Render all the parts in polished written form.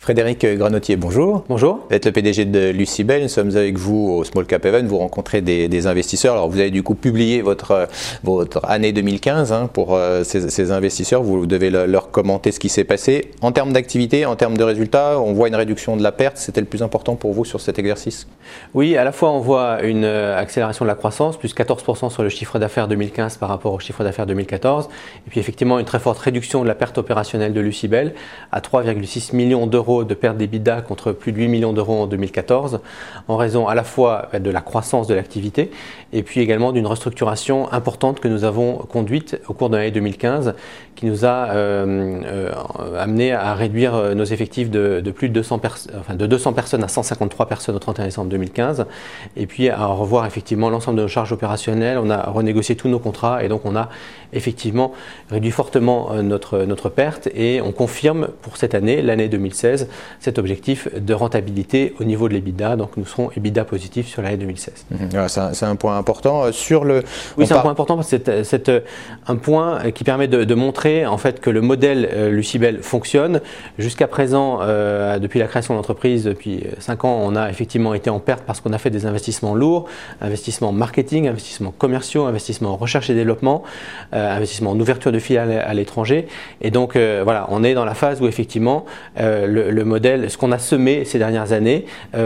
Frédéric Granotier, bonjour. Bonjour. Vous êtes le PDG de Lucibel. Nous sommes avec vous au Small Cap Event. Vous rencontrez des investisseurs. Alors, vous avez du coup publié votre année 2015 pour ces investisseurs. Vous devez leur commenter ce qui s'est passé. En termes d'activité, en termes de résultats, on voit une réduction de la perte. C'était le plus important pour vous sur cet exercice? Oui, à la fois on voit une accélération de la croissance, plus 14% sur le chiffre d'affaires 2015 par rapport au chiffre d'affaires 2014. Et puis effectivement, une très forte réduction de la perte opérationnelle de Lucibel à 3,6 millions d'euros de perte d'EBITDA contre plus de 8 millions d'euros en 2014, en raison à la fois de la croissance de l'activité et puis également d'une restructuration importante que nous avons conduite au cours de l'année 2015 qui nous a amené à réduire nos effectifs de plus de 200 personnes à 153 personnes au 31 décembre 2015 et puis à revoir effectivement l'ensemble de nos charges opérationnelles. On a renégocié tous nos contrats et donc on a effectivement réduit fortement notre perte et on confirme pour cette année, l'année 2016, cet objectif de rentabilité au niveau de l'EBITDA. Donc nous serons EBITDA positifs sur l'année 2016. C'est un point important. Oui, c'est un point important parce que c'est un point qui permet de montrer en fait que le modèle Lucibel fonctionne. Jusqu'à présent, depuis la création de l'entreprise, depuis 5 ans, on a effectivement été en perte parce qu'on a fait des investissements lourds, investissements en marketing, investissements commerciaux, investissements en recherche et développement, investissements en ouverture de filiales à l'étranger. Et donc voilà, on est dans la phase où effectivement le modèle, ce qu'on a semé ces dernières années,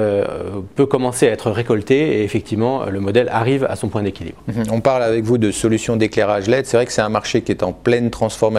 peut commencer à être récolté et effectivement le modèle arrive à son point d'équilibre. On parle avec vous de solutions d'éclairage LED. C'est vrai que c'est un marché qui est en pleine transformation.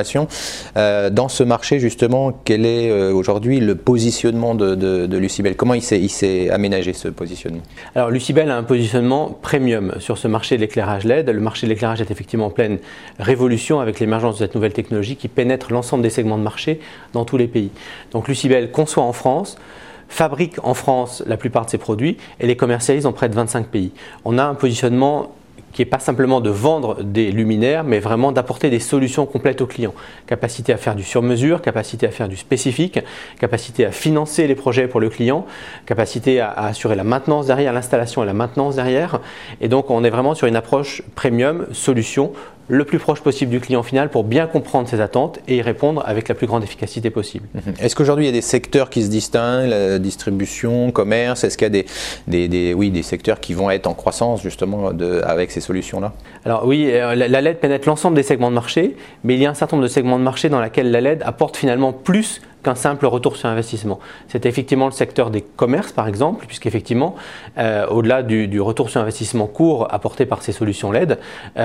Dans ce marché justement, quel est aujourd'hui le positionnement de Lucibel? Comment il s'est aménagé ce positionnement? Alors Lucibel a un positionnement premium sur ce marché de l'éclairage LED. Le marché de l'éclairage est effectivement en pleine révolution avec l'émergence de cette nouvelle technologie qui pénètre l'ensemble des segments de marché dans tous les pays. Donc Lucibel conçoit en France, fabrique en France la plupart de ses produits et les commercialise dans près de 25 pays. On a un positionnement qui n'est pas simplement de vendre des luminaires, mais vraiment d'apporter des solutions complètes aux clients. Capacité à faire du sur-mesure, capacité à faire du spécifique, capacité à financer les projets pour le client, capacité à assurer la maintenance derrière, l'installation et la maintenance derrière. Et donc on est vraiment sur une approche premium, solution, le plus proche possible du client final pour bien comprendre ses attentes et y répondre avec la plus grande efficacité possible. Est-ce qu'aujourd'hui il y a des secteurs qui se distinguent, la distribution, commerce? Est-ce qu'il y a des secteurs qui vont être en croissance justement avec ces solutions-là? Alors oui, la LED pénètre l'ensemble des segments de marché, mais il y a un certain nombre de segments de marché dans lesquels la LED apporte finalement plus qu'un simple retour sur investissement. C'est effectivement le secteur des commerces par exemple, puisqu'effectivement, au-delà du retour sur investissement court apporté par ces solutions LED,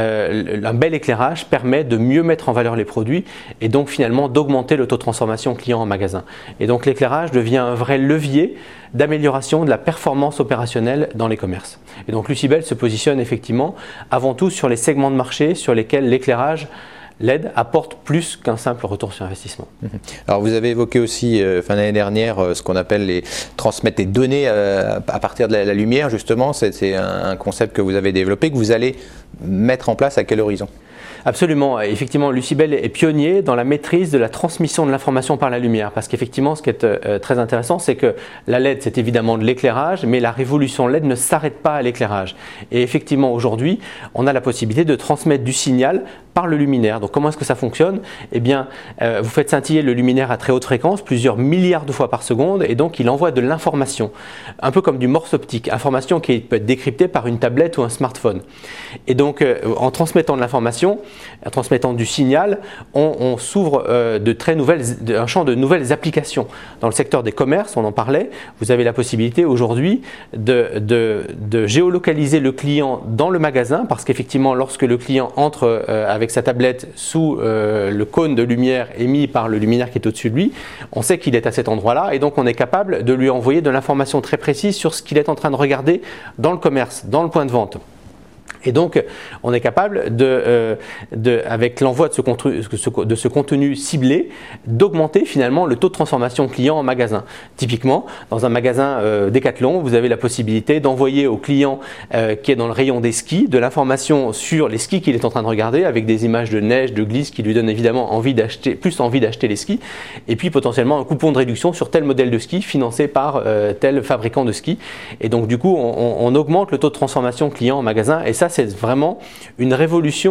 un bel éclairage permet de mieux mettre en valeur les produits et donc finalement d'augmenter le taux de transformation client en magasin. Et donc l'éclairage devient un vrai levier d'amélioration de la performance opérationnelle dans les commerces. Et donc Lucibel se positionne effectivement avant tout sur les segments de marché sur lesquels l'éclairage LED apporte plus qu'un simple retour sur investissement. Alors vous avez évoqué aussi fin d'année dernière ce qu'on appelle transmettre des données à partir de la lumière justement. C'est un concept que vous avez développé, que vous allez mettre en place à quel horizon? Absolument. Effectivement, Lucibel est pionnier dans la maîtrise de la transmission de l'information par la lumière. Parce qu'effectivement, ce qui est très intéressant, c'est que la LED, c'est évidemment de l'éclairage, mais la révolution LED ne s'arrête pas à l'éclairage. Et effectivement, aujourd'hui, on a la possibilité de transmettre du signal par le luminaire. Donc, comment est-ce que ça fonctionne? Eh bien, vous faites scintiller le luminaire à très haute fréquence, plusieurs milliards de fois par seconde, et donc il envoie de l'information, un peu comme du morse optique, information qui peut être décryptée par une tablette ou un smartphone. Et donc, en transmettant de l'information, en transmettant du signal, on s'ouvre un champ de nouvelles applications. Dans le secteur des commerces, on en parlait, vous avez la possibilité aujourd'hui de géolocaliser le client dans le magasin, parce qu'effectivement, lorsque le client entre avec sa tablette sous le cône de lumière émis par le luminaire qui est au-dessus de lui, on sait qu'il est à cet endroit-là et donc on est capable de lui envoyer de l'information très précise sur ce qu'il est en train de regarder dans le commerce, dans le point de vente. Et donc, on est capable, avec l'envoi de ce contenu ciblé, d'augmenter finalement le taux de transformation client en magasin. Typiquement, dans un magasin Decathlon, vous avez la possibilité d'envoyer au client qui est dans le rayon des skis de l'information sur les skis qu'il est en train de regarder, avec des images de neige, de glisse qui lui donnent évidemment plus envie d'acheter les skis, et puis potentiellement un coupon de réduction sur tel modèle de ski financé par tel fabricant de skis. Et donc, du coup, on augmente le taux de transformation client en magasin, et ça, c'est vraiment une révolution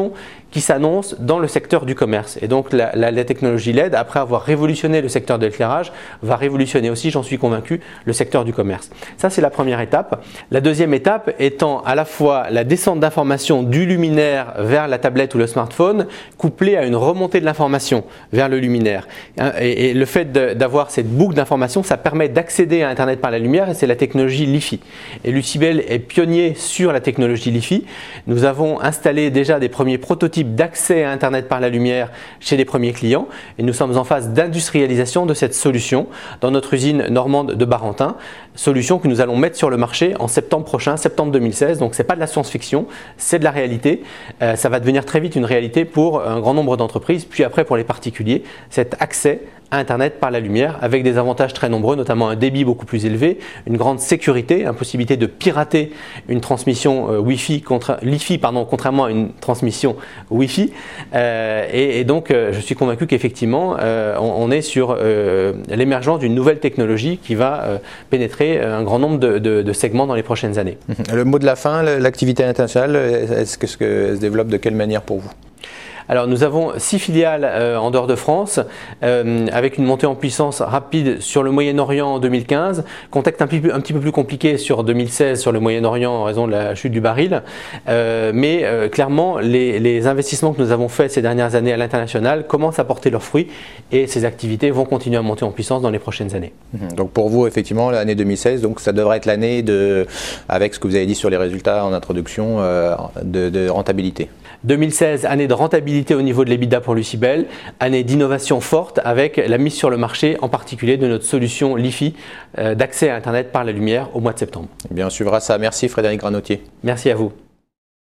qui s'annonce dans le secteur du commerce. Et donc la technologie LED, après avoir révolutionné le secteur de l'éclairage, va révolutionner aussi, j'en suis convaincu, le secteur du commerce. Ça, c'est la première étape. La deuxième étape étant à la fois la descente d'informations du luminaire vers la tablette ou le smartphone, couplée à une remontée de l'information vers le luminaire. Et le fait d'avoir cette boucle d'informations, ça permet d'accéder à Internet par la lumière, et c'est la technologie LiFi. Et Lucibel est pionnier sur la technologie LiFi. Nous avons installé déjà des premiers prototypes d'accès à Internet par la lumière chez les premiers clients, et nous sommes en phase d'industrialisation de cette solution dans notre usine normande de Barentin, solution que nous allons mettre sur le marché en septembre prochain, septembre 2016. Donc c'est pas de la science-fiction, c'est de la réalité. Ça va devenir très vite une réalité pour un grand nombre d'entreprises, puis après pour les particuliers, cet accès à Internet par la lumière avec des avantages très nombreux, notamment un débit beaucoup plus élevé, une grande sécurité, impossibilité de pirater une transmission LiFi, contrairement à une transmission Wi-Fi. Et donc je suis convaincu qu'effectivement on est sur l'émergence d'une nouvelle technologie qui va pénétrer un grand nombre de segments dans les prochaines années. Le mot de la fin, l'activité internationale, est-ce que se développe de quelle manière pour vous ? Alors nous avons 6 filiales en dehors de France, avec une montée en puissance rapide sur le Moyen-Orient en 2015, contexte un petit peu plus compliqué sur 2016 sur le Moyen-Orient en raison de la chute du baril, mais clairement les investissements que nous avons faits ces dernières années à l'international commencent à porter leurs fruits, et ces activités vont continuer à monter en puissance dans les prochaines années. Donc pour vous, effectivement, l'année 2016, donc ça devrait être l'année avec ce que vous avez dit sur les résultats en introduction, de rentabilité. 2016, année de rentabilité au niveau de l'EBITDA pour Lucibel, année d'innovation forte avec la mise sur le marché, en particulier de notre solution LiFi d'accès à Internet par la lumière au mois de septembre. Eh bien, on suivra ça. Merci Frédéric Granotier. Merci à vous.